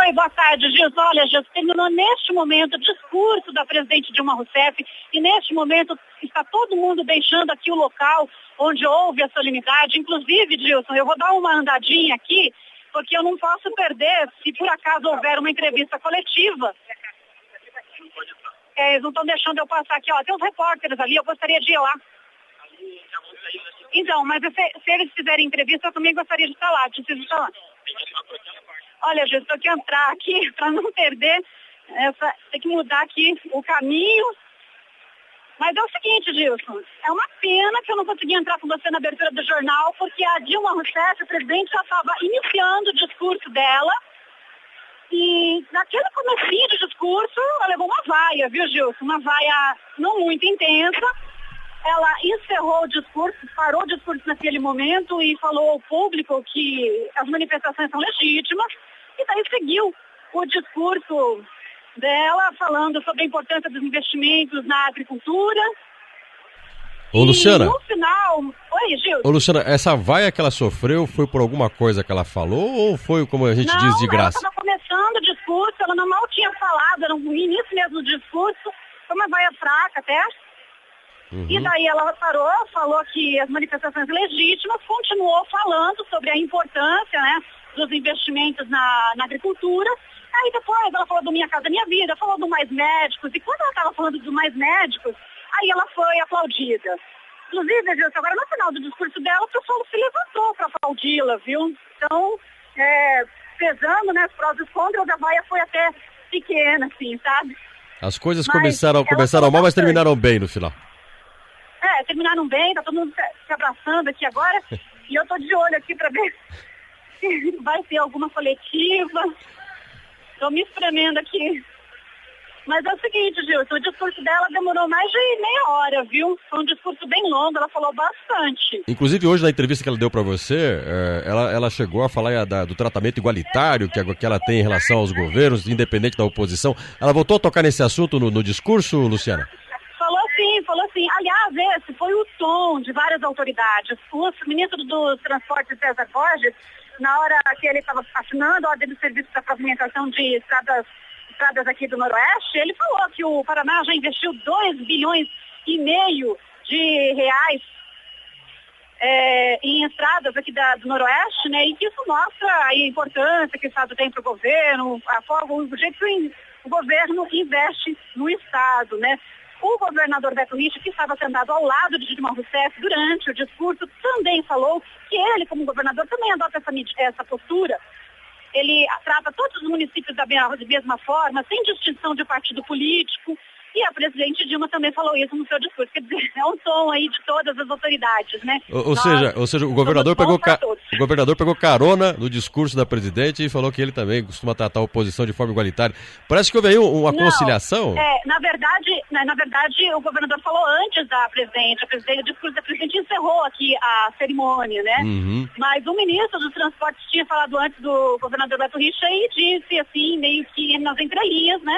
Oi, boa tarde, Gilson. Olha, Gilson, terminou neste momento o discurso da presidente Dilma Rousseff e neste momento está todo mundo deixando aqui o local onde houve a solenidade. Inclusive, Gilson, eu vou dar uma andadinha aqui, porque eu não posso perder se por acaso houver uma entrevista coletiva. Eles não estão deixando eu passar aqui, ó. Tem uns repórteres ali, eu gostaria de ir lá. Então, mas se eles fizerem entrevista, eu também gostaria de estar lá, preciso estar lá. Olha, Gilson, eu tenho que entrar aqui para não perder, tem que mudar aqui o caminho. Mas é o seguinte, Gilson, é uma pena que eu não consegui entrar com você na abertura do jornal, porque a Dilma Rousseff, a presidente, já estava iniciando o discurso dela. E naquele comecinho do discurso, ela levou uma vaia, viu, Gilson? Uma vaia não muito intensa. Ela encerrou o discurso, parou o discurso naquele momento e falou ao público que as manifestações são legítimas. E daí seguiu o discurso dela falando sobre a importância dos investimentos na agricultura. Ô, Luciana. E no final... Oi, Gil. Ô, Luciana, essa vaia que ela sofreu foi por alguma coisa que ela falou ou foi, como a gente diz, de graça? Não, ela estava começando o discurso, ela não mal tinha falado, era no início mesmo do discurso, foi uma vaia fraca até. E daí ela parou, falou que as manifestações legítimas, continuou falando sobre a importância, né, dos investimentos na agricultura. Aí depois ela falou do Minha Casa Minha Vida, falou do Mais Médicos, e quando ela estava falando do Mais Médicos, aí ela foi aplaudida. Inclusive, Gilson, agora no final do discurso dela, o pessoal se levantou para aplaudi-la, viu? Então, pesando, né, os prós e os contras, a vaia foi até pequena, assim, sabe? As coisas começaram mal, mas terminaram bem no final. Terminaram bem, tá todo mundo se abraçando aqui agora, e eu tô de olho aqui para ver se vai ter alguma coletiva. Tô me espremendo aqui. Mas é o seguinte, Gilson, o discurso dela demorou mais de meia hora, viu? Foi um discurso bem longo, ela falou bastante. Inclusive, hoje, na entrevista que ela deu para você, ela chegou a falar do tratamento igualitário que ela tem em relação aos governos, independente da oposição. Ela voltou a tocar nesse assunto no discurso, Luciana? Falou sim. Aliás, esse foi o tom de várias autoridades. O ministro dos Transportes, César Borges, na hora que ele estava assinando a ordem de serviço para pavimentação de estradas aqui do Noroeste, ele falou que o Paraná já investiu 2,5 bilhões de reais em estradas aqui do Noroeste, né? E que isso mostra a importância que o Estado tem para o governo, o jeito que o governo investe no Estado, né? O governador Beto Richa, que estava sentado ao lado de Dilma Rousseff durante o discurso, também falou que ele, como governador, também adota essa postura. Ele trata todos os municípios da mesma forma, sem distinção de partido político. E a presidente Dilma também falou isso no seu discurso. Quer dizer, é um tom aí de todas as autoridades, né? Ou seja, o governador pegou carona no discurso da presidente e falou que ele também costuma tratar a oposição de forma igualitária. Parece que houve aí uma conciliação. Na verdade, o governador falou antes da presidente. O discurso da presidente encerrou aqui a cerimônia, né? Mas o ministro dos Transportes tinha falado antes do governador Beto Richa e disse, assim, meio que nas entrelinhas, né?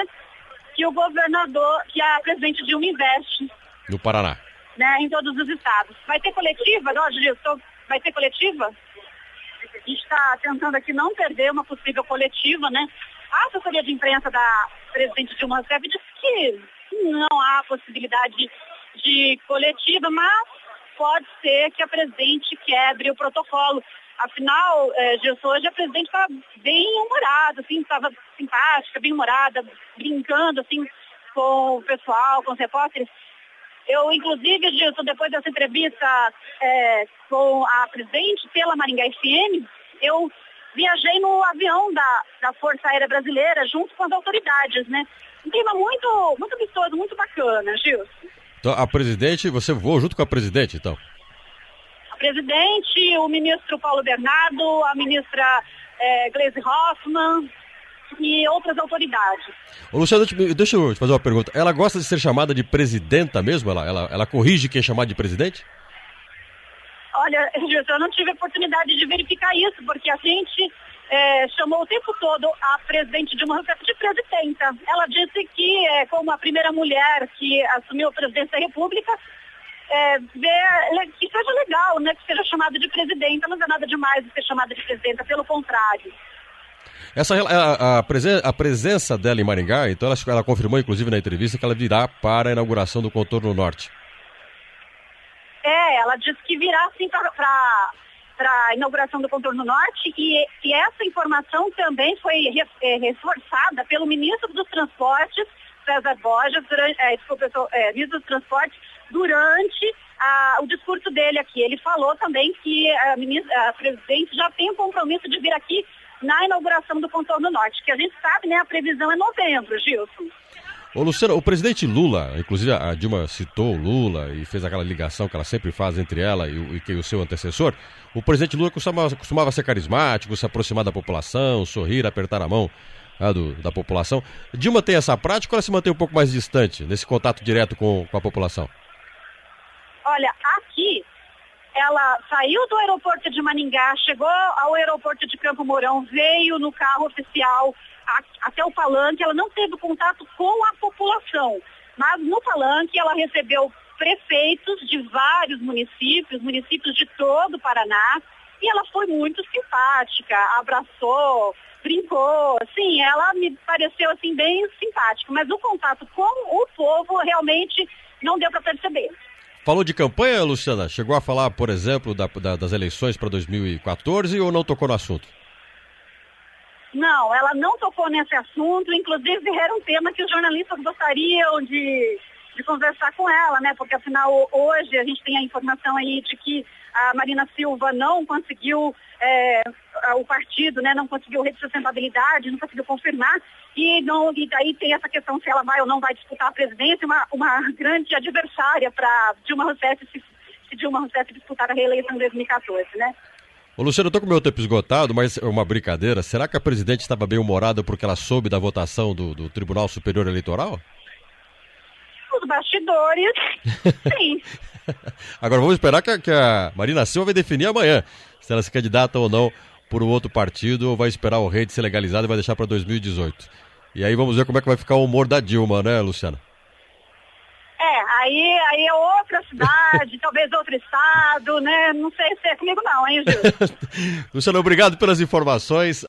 Que a presidente Dilma investe no Paraná, né, em todos os estados. Vai ter coletiva, Gilson? Vai ter coletiva? A gente está tentando aqui não perder uma possível coletiva, né? A assessoria de imprensa da presidente Dilma Rousseff disse que não há possibilidade de coletiva, mas pode ser que a presidente quebre o protocolo. Afinal, Gilson, hoje a presidente estava bem humorada, assim, estava simpática, bem humorada, brincando, assim, com o pessoal, com os repórteres. Eu, inclusive, Gilson, depois dessa entrevista com a presidente pela Maringá FM, eu viajei no avião da Força Aérea Brasileira junto com as autoridades, né? Um clima muito, muito amistoso, muito bacana, Gilson. Então, a presidente, você voou junto com a presidente, então? Presidente, o ministro Paulo Bernardo, a ministra Gleisi Hoffmann e outras autoridades. Ô, Luciana, deixa eu te fazer uma pergunta. Ela gosta de ser chamada de presidenta mesmo? Ela corrige quem é chamado de presidente? Olha, eu não tive a oportunidade de verificar isso, porque a gente chamou o tempo todo a presidente Dilma Rousseff de presidenta. Ela disse que, como a primeira mulher que assumiu a presidência da República, que seja legal, né, que seja chamada de presidenta, não é nada demais de ser chamada de presidenta, pelo contrário. A presença dela em Maringá, então ela confirmou, inclusive, na entrevista que ela virá para a inauguração do Contorno Norte. Ela disse que virá, sim, para a inauguração do Contorno Norte e essa informação também foi reforçada pelo ministro dos Transportes, César Borges, ministro dos Transportes, durante o discurso dele aqui. Ele falou também que a presidente já tem um compromisso de vir aqui na inauguração do Contorno Norte, que a gente sabe, né, a previsão é novembro, Gilson. Ô Luciano, o presidente Lula, inclusive a Dilma citou o Lula e fez aquela ligação que ela sempre faz entre ela e o seu antecessor. O presidente Lula costumava ser carismático, se aproximar da população, sorrir, apertar a mão da população. Dilma tem essa prática ou ela se mantém um pouco mais distante, nesse contato direto com a população? Olha, aqui ela saiu do aeroporto de Maringá, chegou ao aeroporto de Campo Mourão, veio no carro oficial até o palanque. Ela não teve contato com a população, mas no palanque ela recebeu prefeitos de vários municípios de todo o Paraná, e ela foi muito simpática, abraçou, brincou, assim, ela me pareceu assim bem simpática, mas o contato com o povo realmente não deu para perceber. Falou de campanha, Luciana? Chegou a falar, por exemplo, das eleições para 2014 ou não tocou no assunto? Não, ela não tocou nesse assunto, inclusive era um tema que os jornalistas gostariam de conversar com ela, né? Porque afinal hoje a gente tem a informação aí de que a Marina Silva não conseguiu, o partido, né, não conseguiu representatividade, não conseguiu confirmar, e daí tem essa questão se ela vai ou não vai disputar a presidência, uma grande adversária para Dilma Rousseff, se Dilma Rousseff disputar a reeleição em 2014, né? Ô Luciano, eu tô com o meu tempo esgotado, mas é uma brincadeira. Será que a presidente estava bem humorada porque ela soube da votação do Tribunal Superior Eleitoral? Os bastidores, sim. Agora vamos esperar que a Marina Silva vai definir amanhã se ela se candidata ou não por um outro partido, ou vai esperar o rei de ser legalizado e vai deixar para 2018. E aí vamos ver como é que vai ficar o humor da Dilma, né, Luciana? Aí é outra cidade, talvez outro estado, né? Não sei se é comigo não, hein, Gil? Luciano, obrigado pelas informações.